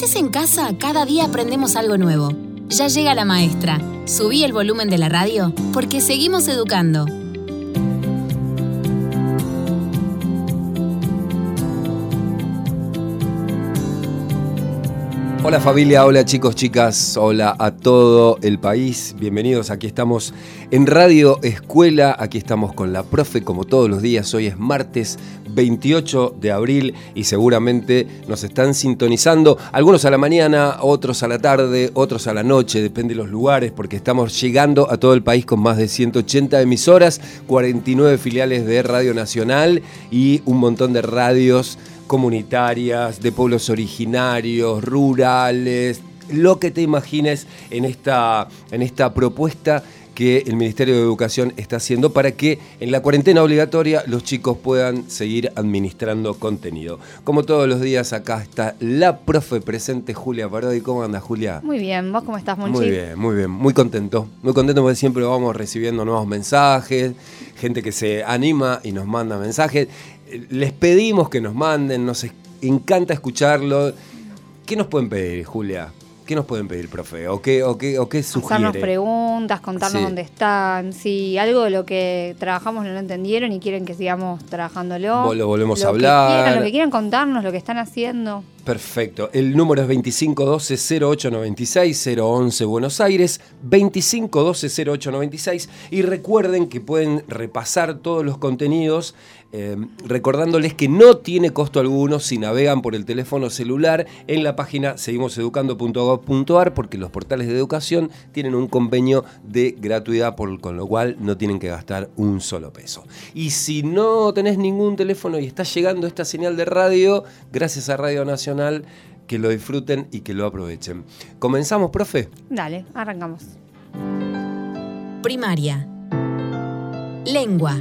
estés en casa, cada día aprendemos algo nuevo. Ya llega la maestra. Subí el volumen de la radio porque seguimos educando. Hola familia, hola chicos, chicas, hola a todo el país. Bienvenidos, aquí estamos en Radio Escuela, aquí estamos con la profe como todos los días. Hoy es martes 28 de abril y seguramente nos están sintonizando algunos a la mañana, otros a la tarde, otros a la noche, depende de los lugares, porque estamos llegando a todo el país con más de 180 emisoras, 49 filiales de Radio Nacional y un montón de radios comunitarias, de pueblos originarios, rurales, lo que te imagines en esta propuesta que el Ministerio de Educación está haciendo para que en la cuarentena obligatoria los chicos puedan seguir administrando contenido. Como todos los días, acá está la profe presente, Julia Parodi. ¿Cómo andas, Julia? Muy bien, ¿vos cómo estás, Monchi? Muy bien, muy bien. Muy contento porque siempre vamos recibiendo nuevos mensajes, gente que se anima y nos manda mensajes. Les pedimos que nos manden, nos encanta escucharlo. ¿Qué nos pueden pedir, Julia? ¿Qué nos pueden pedir, profe? ¿O qué sugiere? Hacernos preguntas, contarnos dónde están. Si algo de lo que trabajamos no lo entendieron y quieren que sigamos trabajándolo. Lo volvemos a hablar. Lo que quieran contarnos, lo que están haciendo. Perfecto. El número es 2512-0896, 011 Buenos Aires, 2512-0896. Y recuerden que pueden repasar todos los contenidos, recordándoles que no tiene costo alguno si navegan por el teléfono celular en la página seguimoseducando.gov.ar, porque los portales de educación tienen un convenio de gratuidad, con lo cual no tienen que gastar un solo peso. Y si no tenés ningún teléfono y está llegando esta señal de radio, gracias a Radio Nacional, que lo disfruten y que lo aprovechen. ¿Comenzamos, profe? Dale, arrancamos. Primaria. Lengua.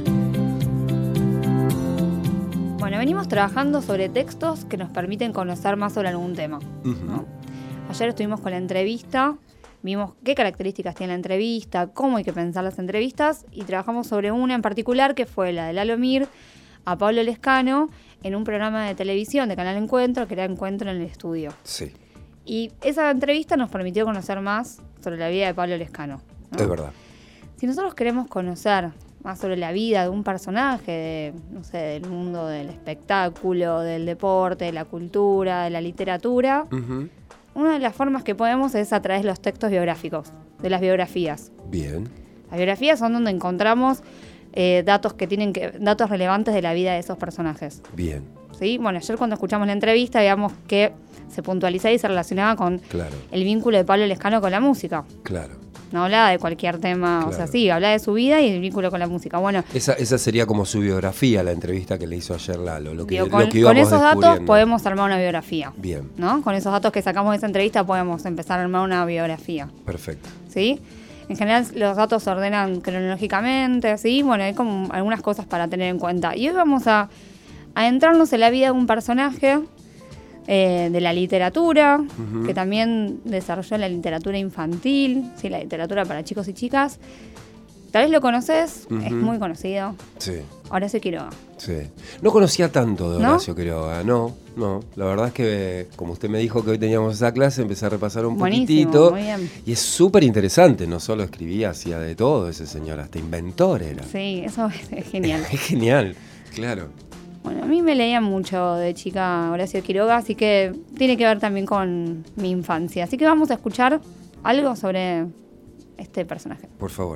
Bueno, venimos trabajando sobre textos que nos permiten conocer más sobre algún tema, ¿no? Ayer estuvimos con la entrevista, vimos qué características tiene la entrevista, cómo hay que pensar las entrevistas, y trabajamos sobre una en particular que fue la de Lalo Mir a Pablo Lescano en un programa de televisión de Canal Encuentro, que era Encuentro en el Estudio. Sí. Y esa entrevista nos permitió conocer más sobre la vida de Pablo Lescano, ¿no? Es verdad. Si nosotros queremos conocer más sobre la vida de un personaje, del mundo del espectáculo, del deporte, de la cultura, de la literatura, una de las formas que podemos es a través de los textos biográficos, de las biografías. Bien. Las biografías son donde encontramos datos relevantes de la vida de esos personajes. Bien. ¿Sí? Bueno, ayer cuando escuchamos la entrevista, veíamos que se puntualizaba y se relacionaba con el vínculo de Pablo Lescano con la música. Claro. No hablaba de cualquier tema, hablaba de su vida y el vínculo con la música. Bueno, esa sería como su biografía, la entrevista que le hizo ayer Lalo. Con esos datos podemos armar una biografía. Bien. ¿No? Con esos datos que sacamos de esa entrevista podemos empezar a armar una biografía. Perfecto. ¿Sí? En general los datos se ordenan cronológicamente, ¿sí? Bueno, hay como algunas cosas para tener en cuenta. Y hoy vamos a adentrarnos en la vida de un personaje de la literatura, que también desarrolló la literatura infantil, ¿sí? La literatura para chicos y chicas. Tal vez lo conoces, es muy conocido. Sí. Horacio Quiroga. Sí. No conocía tanto de Horacio Quiroga, no. La verdad es que, como usted me dijo que hoy teníamos esa clase, empecé a repasar un poquitito. Muy bien. Y es súper interesante, no solo escribía, hacía de todo ese señor, hasta inventor era. Sí, eso es genial. Es genial, claro. Bueno, a mí me leía mucho de chica Horacio Quiroga, así que tiene que ver también con mi infancia. Así que vamos a escuchar algo sobre este personaje. Por favor.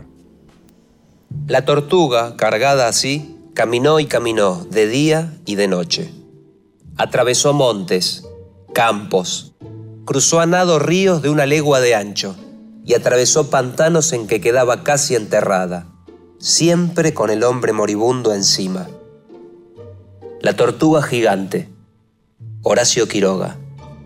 La tortuga, cargada así, caminó y caminó de día y de noche. Atravesó montes, campos, cruzó a nado ríos de una legua de ancho y atravesó pantanos en que quedaba casi enterrada, siempre con el hombre moribundo encima. La tortuga gigante, Horacio Quiroga.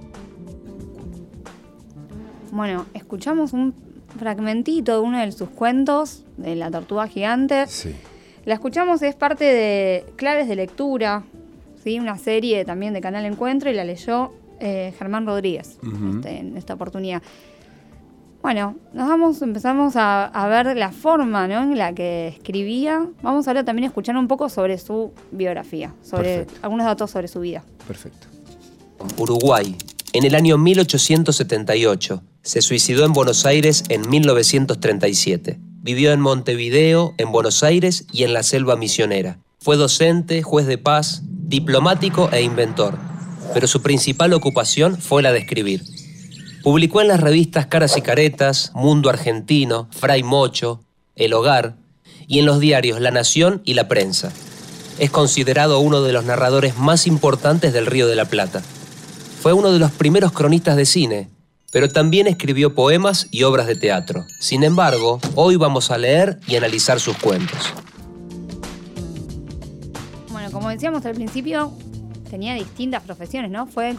Bueno, escuchamos un fragmentito de uno de sus cuentos, de La tortuga gigante. Sí. La escuchamos, es parte de Claves de Lectura, ¿sí? Una serie también de Canal Encuentro, y la leyó Germán Rodríguez en esta oportunidad. Bueno, empezamos a ver la forma, ¿no?, en la que escribía. Vamos ahora también a escuchar un poco sobre su biografía, sobre algunos datos sobre su vida. Perfecto. Uruguay, en el año 1878. Se suicidó en Buenos Aires en 1937. Vivió en Montevideo, en Buenos Aires y en la selva misionera. Fue docente, juez de paz, diplomático e inventor. Pero su principal ocupación fue la de escribir. Publicó en las revistas Caras y Caretas, Mundo Argentino, Fray Mocho, El Hogar y en los diarios La Nación y La Prensa. Es considerado uno de los narradores más importantes del Río de la Plata. Fue uno de los primeros cronistas de cine, pero también escribió poemas y obras de teatro. Sin embargo, hoy vamos a leer y analizar sus cuentos. Bueno, como decíamos al principio, tenía distintas profesiones, ¿no? Fue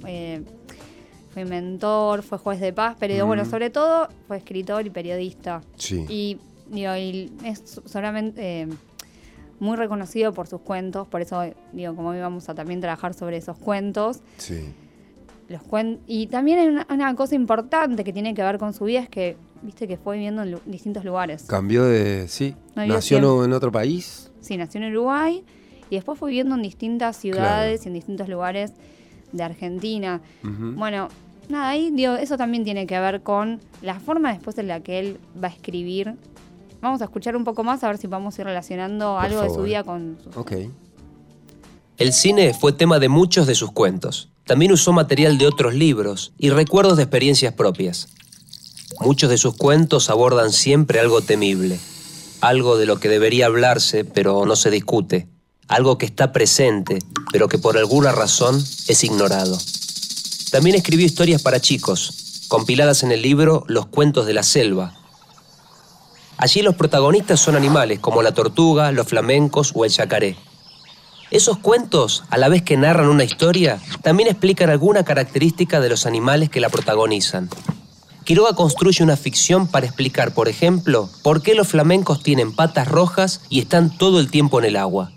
mentor, fue juez de paz, pero bueno, sobre todo fue escritor y periodista. Sí. Y es solamente muy reconocido por sus cuentos, por eso como hoy vamos a también trabajar sobre esos cuentos. Sí. Y también hay una cosa importante que tiene que ver con su vida, es que, viste, que fue viviendo en distintos lugares. Cambió de... Sí. No, ¿Nació en otro país? Sí, nació en Uruguay y después fue viviendo en distintas ciudades, Claro. y en distintos lugares de Argentina. Ujú. Bueno, nada, ahí eso también tiene que ver con la forma después en la que él va a escribir. Vamos a escuchar un poco más a ver si podemos ir relacionando Por algo de favor. su vida con sus... Ok. El cine fue tema de muchos de sus cuentos. También usó material de otros libros y recuerdos de experiencias propias. Muchos de sus cuentos abordan siempre algo temible, algo de lo que debería hablarse pero no se discute, algo que está presente pero que por alguna razón es ignorado. También escribió historias para chicos, compiladas en el libro Los cuentos de la selva. Allí los protagonistas son animales como la tortuga, los flamencos o el yacaré. Esos cuentos, a la vez que narran una historia, también explican alguna característica de los animales que la protagonizan. Quiroga construye una ficción para explicar, por ejemplo, por qué los flamencos tienen patas rojas y están todo el tiempo en el agua.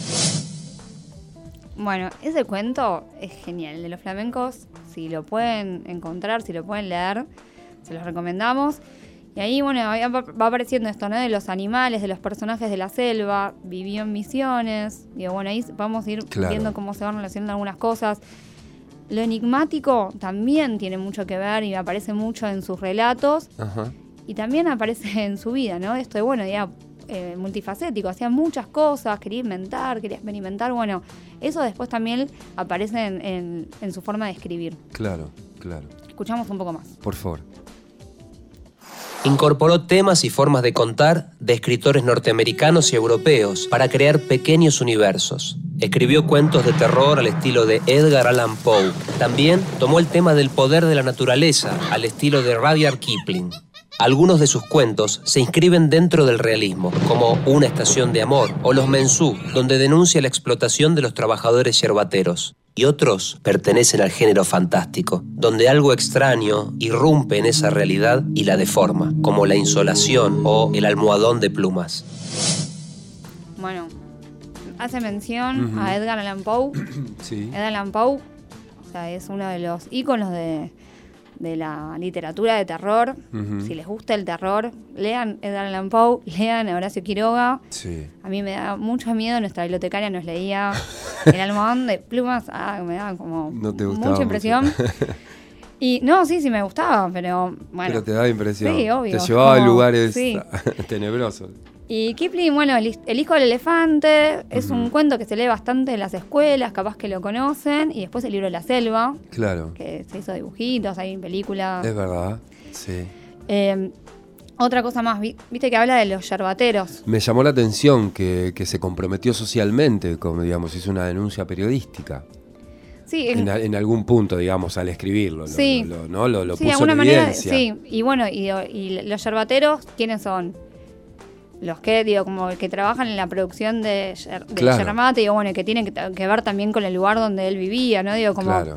Bueno, ese cuento es genial. El de los flamencos, si lo pueden encontrar, si lo pueden leer, se los recomendamos. Y ahí, bueno, va apareciendo esto, ¿no? De los animales, de los personajes de la selva, vivió en Misiones. Digo, bueno, ahí vamos a ir viendo cómo se van relacionando algunas cosas. Lo enigmático también tiene mucho que ver y aparece mucho en sus relatos. Ajá. Y también aparece en su vida, ¿no? Esto de, bueno, ya multifacético, hacía muchas cosas, quería inventar, quería experimentar. Bueno, eso después también aparece en su forma de escribir. Claro. Escuchamos un poco más. Por favor. Incorporó temas y formas de contar de escritores norteamericanos y europeos para crear pequeños universos. Escribió cuentos de terror al estilo de Edgar Allan Poe. También tomó el tema del poder de la naturaleza al estilo de Rudyard Kipling. Algunos de sus cuentos se inscriben dentro del realismo, como Una estación de amor o Los Mensú, donde denuncia la explotación de los trabajadores yerbateros. Y otros pertenecen al género fantástico, donde algo extraño irrumpe en esa realidad y la deforma, como La insolación o El almohadón de plumas. Bueno, hace mención a Edgar Allan Poe. Sí. Edgar Allan Poe, o sea, es uno de los íconos de la literatura de terror. Si les gusta el terror, lean Edgar Allan Poe, lean a Horacio Quiroga. Sí. A mí me da mucho miedo, nuestra bibliotecaria nos leía El almohadón de plumas, me daba como No te gustaba mucha impresión. Y no, sí me gustaba, pero bueno. Pero te daba impresión. Sí, obvio. Te llevaba a Como, lugares sí. tenebrosos. Y Kipling, bueno, el hijo del elefante es un cuento que se lee bastante en las escuelas, capaz que lo conocen, y después el libro de la selva, Claro. que se hizo dibujitos, hay películas. Es verdad. Sí. Otra cosa más, viste que habla de los yerbateros. Me llamó la atención que se comprometió socialmente, como digamos, hizo una denuncia periodística. Sí, En algún punto, digamos, al escribirlo. Sí. Lo sí, de puso alguna en manera, evidencia. sí. Y bueno, y los yerbateros, ¿quiénes son? Los que, como que trabajan en la producción de Claro. yermate, bueno, que tienen que ver también con el lugar donde él vivía, ¿no? Como, Claro.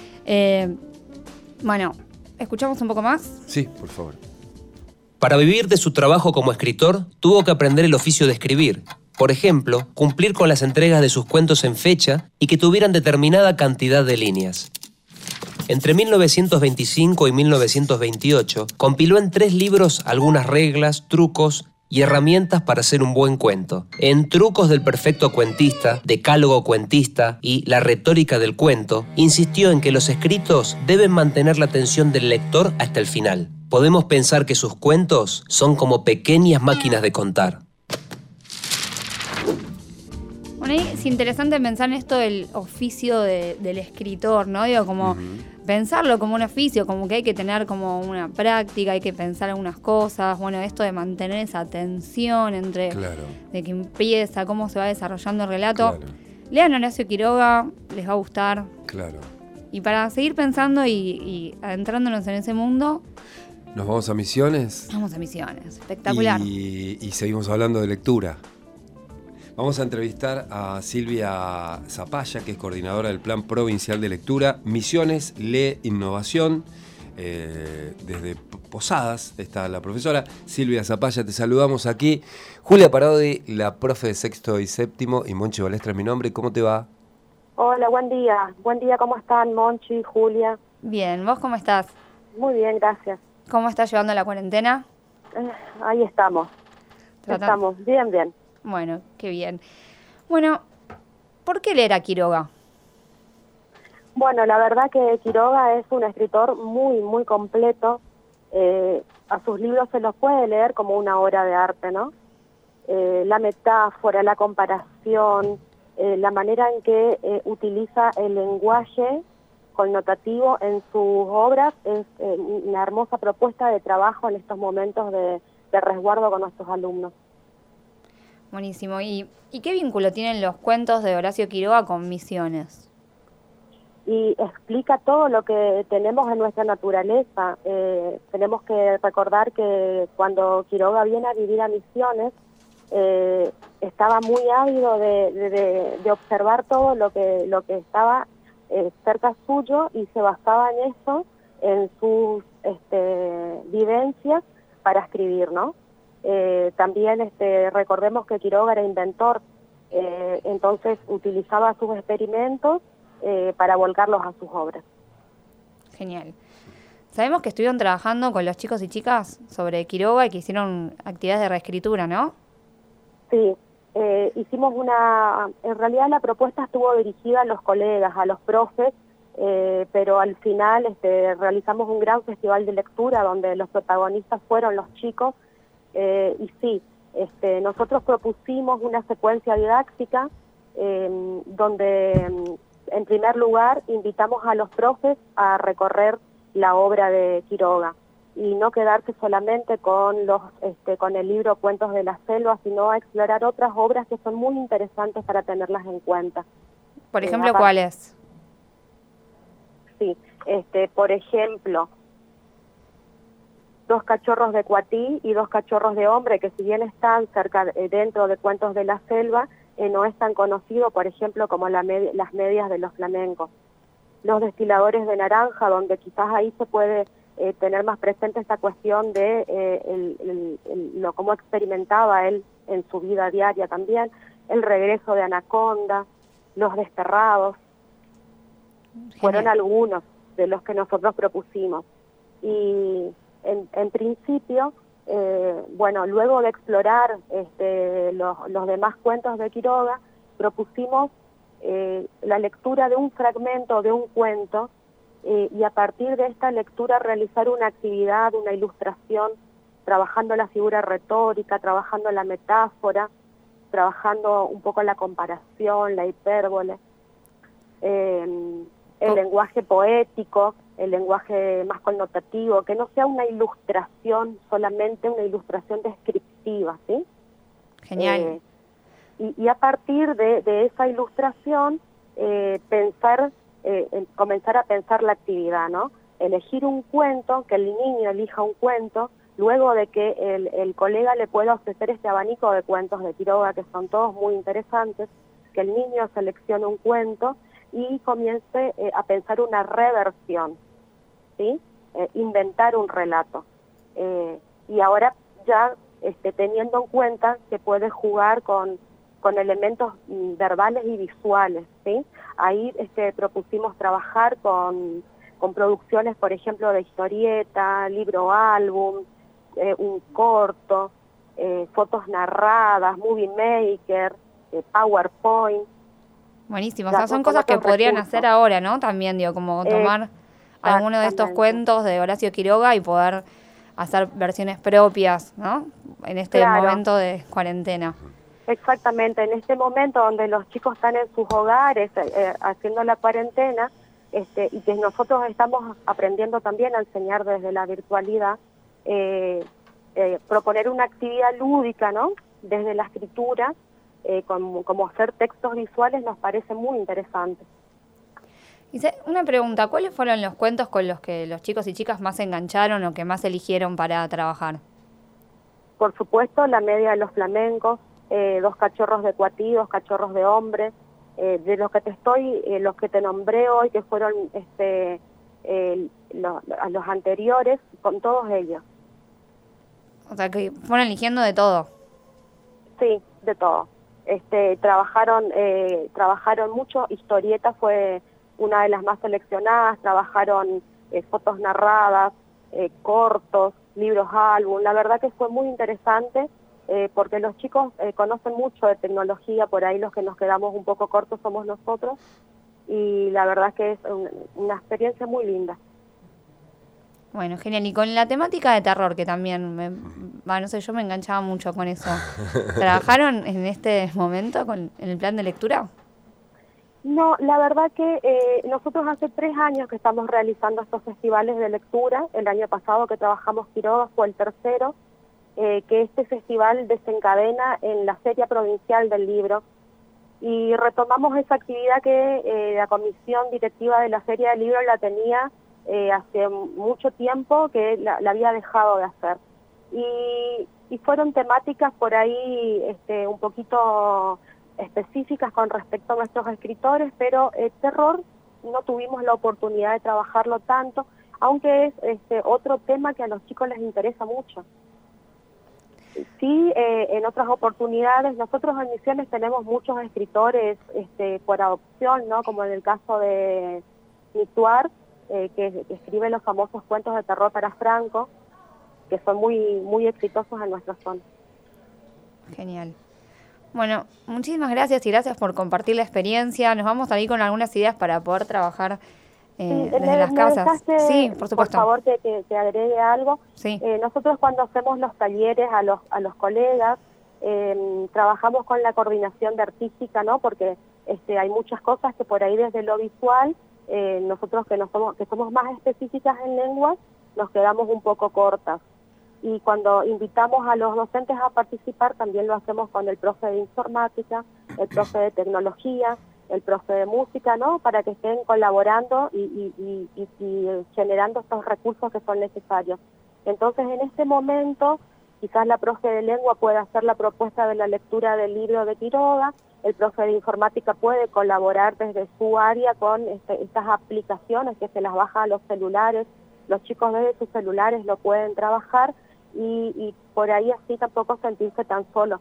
Bueno, ¿escuchamos un poco más? Sí, por favor. Para vivir de su trabajo como escritor, tuvo que aprender el oficio de escribir. Por ejemplo, cumplir con las entregas de sus cuentos en fecha y que tuvieran determinada cantidad de líneas. Entre 1925 y 1928, compiló en 3 libros algunas reglas, trucos y herramientas para hacer un buen cuento. En Trucos del perfecto cuentista, Decálogo cuentista y La retórica del cuento, insistió en que los escritos deben mantener la atención del lector hasta el final. Podemos pensar que sus cuentos son como pequeñas máquinas de contar. Bueno, ahí es interesante pensar en esto del oficio del escritor, ¿no? Digo, como pensarlo como un oficio, como que hay que tener como una práctica, hay que pensar algunas cosas. Bueno, esto de mantener esa tensión entre de que empieza, cómo se va desarrollando el relato. Claro. Lean Horacio Quiroga, les va a gustar. Claro. Y para seguir pensando y adentrándonos en ese mundo, ¿Nos vamos a Misiones? vamos a Misiones. Espectacular. Y seguimos hablando de lectura. Vamos a entrevistar a Silvia Zapalla, que es coordinadora del Plan Provincial de Lectura. Misiones, Lee Innovación. Desde Posadas está la profesora Silvia Zapalla, te saludamos aquí. Julia Parodi, la profe de sexto y séptimo, y Monchi Balestra es mi nombre. ¿Cómo te va? Hola, buen día. Buen día, ¿cómo están, Monchi, Julia? Bien, ¿vos cómo estás? Muy bien, gracias. ¿Cómo estás llevando la cuarentena? Ahí estamos. Estamos bien, bien. Bueno, qué bien. Bueno, ¿por qué leer a Quiroga? Bueno, la verdad que Quiroga es un escritor muy, muy completo. A sus libros se los puede leer como una obra de arte, ¿no? La metáfora, la comparación, la manera en que utiliza el lenguaje connotativo en sus obras es una hermosa propuesta de trabajo en estos momentos de resguardo con nuestros alumnos. Buenísimo. ¿Y qué vínculo tienen los cuentos de Horacio Quiroga con Misiones? Y explica todo lo que tenemos en nuestra naturaleza. Tenemos que recordar que cuando Quiroga viene a vivir a Misiones, estaba muy ávido de observar todo lo que estaba cerca suyo, y se basaba en eso, en sus vivencias para escribir, ¿no? También recordemos que Quiroga era inventor, entonces utilizaba sus experimentos para volcarlos a sus obras. Genial. Sabemos que estuvieron trabajando con los chicos y chicas sobre Quiroga y que hicieron actividades de reescritura, ¿no? Sí, hicimos en realidad la propuesta estuvo dirigida a los colegas, a los profes, pero al final realizamos un gran festival de lectura donde los protagonistas fueron los chicos. Y sí, nosotros propusimos una secuencia didáctica donde, en primer lugar, invitamos a los profes a recorrer la obra de Quiroga y no quedarse solamente con el libro Cuentos de la Selva, sino a explorar otras obras que son muy interesantes para tenerlas en cuenta. Por ejemplo, ¿cuáles? Sí, por ejemplo, Dos cachorros de Coatí y Dos cachorros de hombre, que si bien están dentro de Cuentos de la Selva, no es tan conocido, por ejemplo, como las medias de los flamencos. Los destiladores de naranja, donde quizás ahí se puede tener más presente esta cuestión de cómo experimentaba él en su vida diaria también. El regreso de Anaconda, Los desterrados. Genial. Fueron algunos de los que nosotros propusimos. Y en principio, luego de explorar los demás cuentos de Quiroga, propusimos la lectura de un fragmento de un cuento, y a partir de esta lectura realizar una actividad, una ilustración, trabajando la figura retórica, trabajando la metáfora, trabajando un poco la comparación, la hipérbole, el lenguaje poético, el lenguaje más connotativo, que no sea una ilustración, solamente una ilustración descriptiva, ¿sí? Genial. Y a partir de esa ilustración, comenzar a pensar la actividad, ¿no? Elegir un cuento, que el niño elija un cuento, luego de que el colega le pueda ofrecer este abanico de cuentos de Quiroga, que son todos muy interesantes, que el niño seleccione un cuento y comience a pensar una reversión, ¿sí? Inventar un relato. Y ahora ya teniendo en cuenta que puede jugar con elementos verbales y visuales, ¿sí? Ahí propusimos trabajar con producciones, por ejemplo, de historieta, libro álbum, un corto, fotos narradas, Movie Maker, PowerPoint. Buenísimo, o sea, son cosas que podrían hacer ahora, ¿no? También, digo, como tomar alguno de estos cuentos de Horacio Quiroga y poder hacer versiones propias, ¿no? En este momento de cuarentena. Exactamente, en este momento donde los chicos están en sus hogares haciendo la cuarentena, y que nosotros estamos aprendiendo también a enseñar desde la virtualidad, proponer una actividad lúdica, ¿no? Desde la escritura, como hacer textos visuales, nos parece muy interesante. Una pregunta, ¿cuáles fueron los cuentos con los que los chicos y chicas más se engancharon o que más eligieron para trabajar? Por supuesto, La media de los flamencos, Dos cachorros de Cuatí, Dos cachorros de hombre, de los que te nombré hoy, que fueron los anteriores, con todos ellos. O sea, que fueron eligiendo de todo. Sí, de todo. Trabajaron mucho, historieta fue una de las más seleccionadas, trabajaron fotos narradas, cortos, libros álbum. La verdad que fue muy interesante porque los chicos conocen mucho de tecnología, por ahí los que nos quedamos un poco cortos somos nosotros, y la verdad que es una experiencia muy linda. Bueno, genial. Y con la temática de terror, que también, no sé, yo me enganchaba mucho con eso. ¿Trabajaron en este momento en el plan de lectura? No, la verdad que nosotros hace 3 años que estamos realizando estos festivales de lectura. El año pasado que trabajamos Quiroga fue el tercero, que este festival desencadena en la Feria Provincial del Libro. Y retomamos esa actividad que la comisión directiva de la Feria del Libro la tenía hace mucho tiempo, que la había dejado de hacer. Y fueron temáticas por ahí un poquito específicas con respecto a nuestros escritores, pero terror no tuvimos la oportunidad de trabajarlo tanto, aunque es otro tema que a los chicos les interesa mucho. Sí, en otras oportunidades, nosotros en Misiones tenemos muchos escritores por adopción, ¿no? Como en el caso de Mituar, que escribe los famosos cuentos de terror para Franco, que son muy, muy exitosos en nuestra zona. Genial. Bueno, muchísimas gracias y gracias por compartir la experiencia. Nos vamos a ir con algunas ideas para poder trabajar desde las casas. Sí, por supuesto. Por favor, que agregue algo. Sí. Nosotros cuando hacemos los talleres a los colegas, trabajamos con la coordinación de artística, ¿no? Porque hay muchas cosas que por ahí desde lo visual, nosotros que somos más específicas en lenguas, nos quedamos un poco cortas. Y cuando invitamos a los docentes a participar, también lo hacemos con el profe de informática, el profe de tecnología, el profe de música, ¿no? Para que estén colaborando y generando estos recursos que son necesarios. Entonces, en este momento, quizás la profe de lengua pueda hacer la propuesta de la lectura del libro de Quiroga, el profe de informática puede colaborar desde su área con estas aplicaciones que se las baja a los celulares, los chicos desde sus celulares lo pueden trabajar y por ahí así tampoco sentirse tan solos.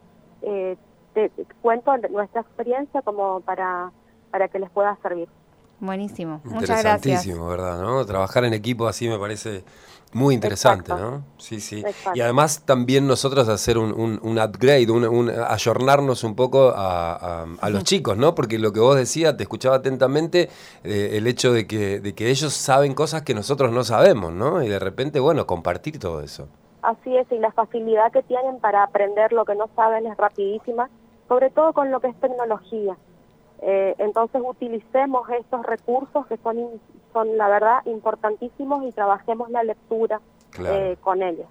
Te cuento nuestra experiencia como para que les pueda servir. Buenísimo, muchas gracias. Interesantísimo, ¿verdad? ¿No? Trabajar en equipo así me parece muy interesante. Exacto. ¿No? Sí, sí. Exacto. Y además también nosotros hacer un upgrade, ayornarnos un poco a los chicos, ¿no? Porque lo que vos decías, te escuchaba atentamente, el hecho de que ellos saben cosas que nosotros no sabemos, ¿no? Y de repente, bueno, compartir todo eso. Así es, y la facilidad que tienen para aprender lo que no saben es rapidísima, sobre todo con lo que es tecnología. Entonces utilicemos estos recursos que son la verdad importantísimos y trabajemos la lectura con ellos.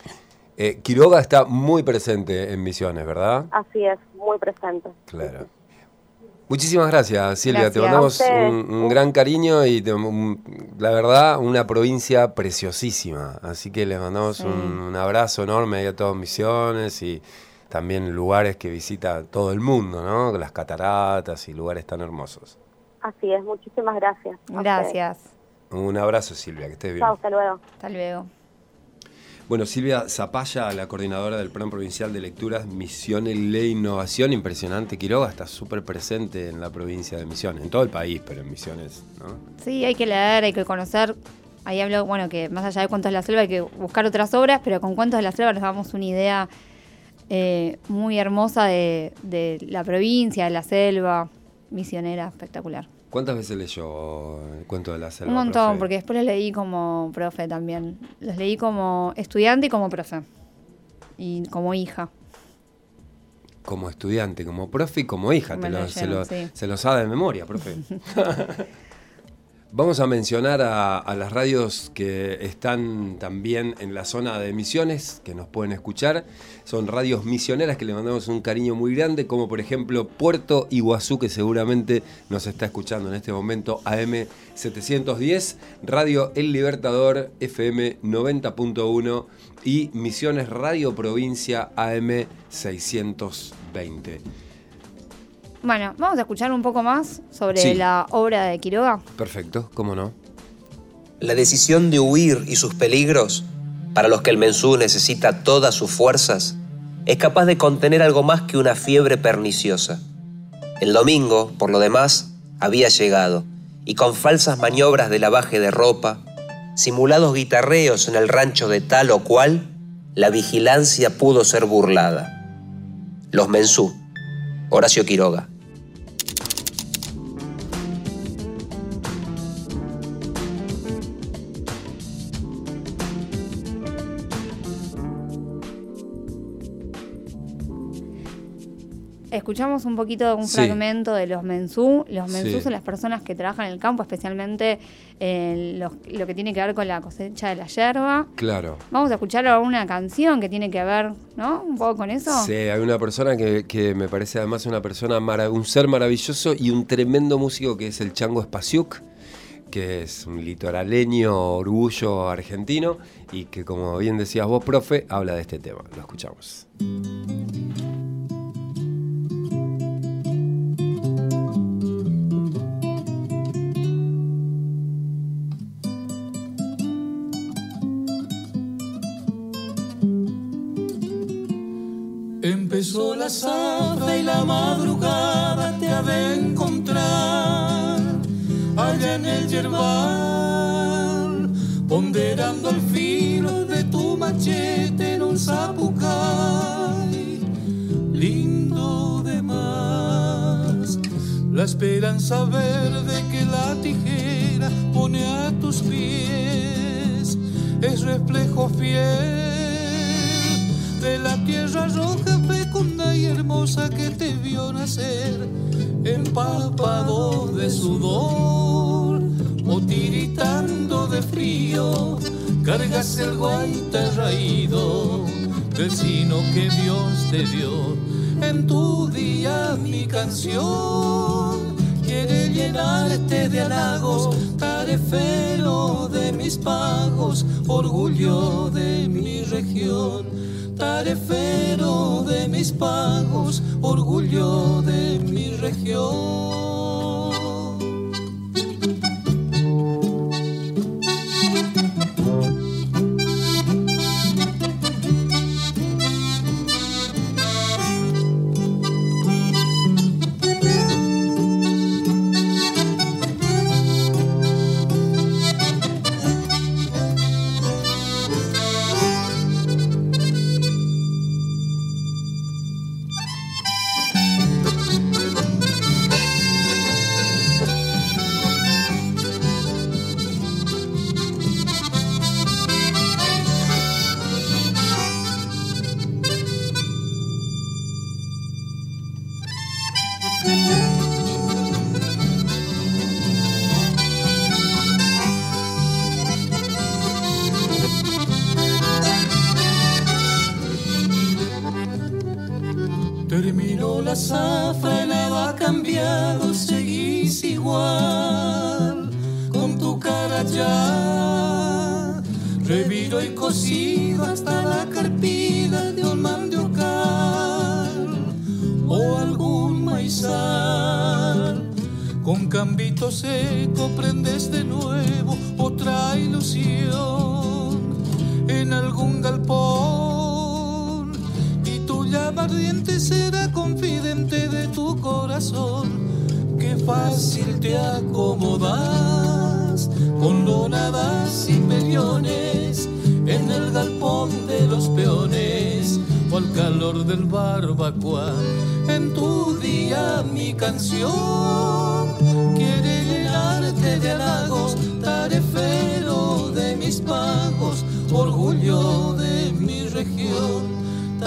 Quiroga está muy presente en Misiones, ¿verdad? Así es, muy presente. Claro. Muchísimas gracias, Silvia. Gracias. Te mandamos un gran cariño y la verdad una provincia preciosísima. Así que les mandamos un abrazo enorme a todas Misiones y también lugares que visita todo el mundo, ¿no? Las cataratas y lugares tan hermosos. Así es, muchísimas gracias. Gracias. Un abrazo, Silvia, que estés bien. Chao, hasta luego. Hasta luego. Bueno, Silvia Zapalla, la coordinadora del Plan Provincial de Lecturas Misiones e Innovación, impresionante. Quiroga está súper presente en la provincia de Misiones, en todo el país, pero en Misiones, ¿no? Sí, hay que leer, hay que conocer. Ahí hablo, bueno, que más allá de Cuentos de la Selva hay que buscar otras obras, pero con Cuentos de la Selva nos damos una idea muy hermosa de la provincia, de la selva, misionera, espectacular. ¿Cuántas veces leyó el cuento de la selva? Un montón, profe? porque después los leí como profe también. Los leí como estudiante y como profe. Y como hija. Como estudiante, como profe y como hija. Sí. Se lo sabe de memoria, profe. Vamos a mencionar a las radios que están también en la zona de Misiones, que nos pueden escuchar. Son radios misioneras que le mandamos un cariño muy grande, como por ejemplo Puerto Iguazú, que seguramente nos está escuchando en este momento, AM 710, Radio El Libertador, FM 90.1 y Misiones Radio Provincia, AM 620. Bueno, vamos a escuchar un poco más sobre Sí. la obra de Quiroga. Perfecto, ¿cómo no? La decisión de huir y sus peligros, para los que el mensú necesita todas sus fuerzas, es capaz de contener algo más que una fiebre perniciosa. El domingo, por lo demás, había llegado, y con falsas maniobras de lavaje de ropa, simulados guitarreos en el rancho de tal o cual, la vigilancia pudo ser burlada. Los mensú. Horacio Quiroga. Escuchamos un poquito de un Sí. fragmento de los mensú. Los mensú Sí. son las personas que trabajan en el campo, especialmente lo que tiene que ver con la cosecha de la yerba. Claro. Vamos a escuchar ahora una canción que tiene que ver, ¿no? Un poco con eso. Sí, hay una persona que me parece además una persona, un ser maravilloso y un tremendo músico, que es el Chango Spasiuk, que es un litoraleño orgullo argentino y que, como bien decías vos, profe, habla de este tema. Lo escuchamos. Empezó la zafra y la madrugada te ha de encontrar allá en el yerbal, ponderando el filo de tu machete en un zapucay, lindo de más. La esperanza verde que la tijera pone a tus pies es reflejo fiel de la tierra roja, fecunda y hermosa que te vio nacer, empapado de sudor o tiritando de frío, cargas el guaita raído del sino que Dios te dio. En tu día mi canción quiere llenarte de halagos, tarefero de mis pagos, orgullo de mi región. Tarefero de mis pagos, orgullo de mi región. Terminó la zafra, nada ha cambiado, seguís igual, con tu cara ya, reviro y cocido hasta la carpida de un mandiocal o algún maizal. Con cambito seco prendes de nuevo otra ilusión en algún galpón. Llama ardiente será confidente de tu corazón. Qué fácil te acomodas con lonadas y pellones en el galpón de los peones. o al calor del barbacoa. En tu día mi canción quiere llenarte de halagos, tarefero de mis pagos, orgullo de mi región.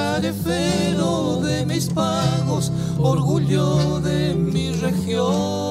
Tarefero de mis pagos, orgullo de mi región.